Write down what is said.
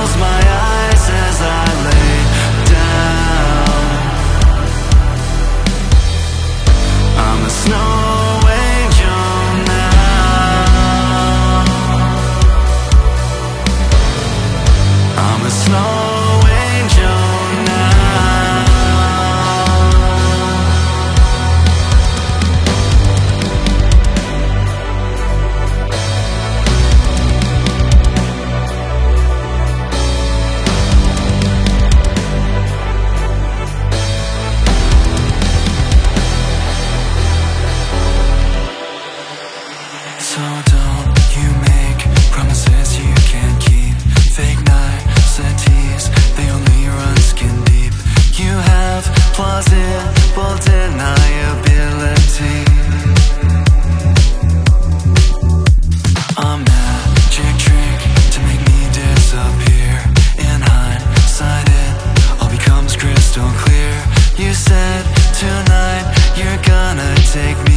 close my eyes as I lay down. I'm a snow angel now. I'm a snow angel now. So don't you make promises you can't keep. Fake niceties, they only run skin deep. You have plausible deniability. A magic trick to make me disappear. In hindsight it all becomes crystal clear. You said tonight you're gonna take me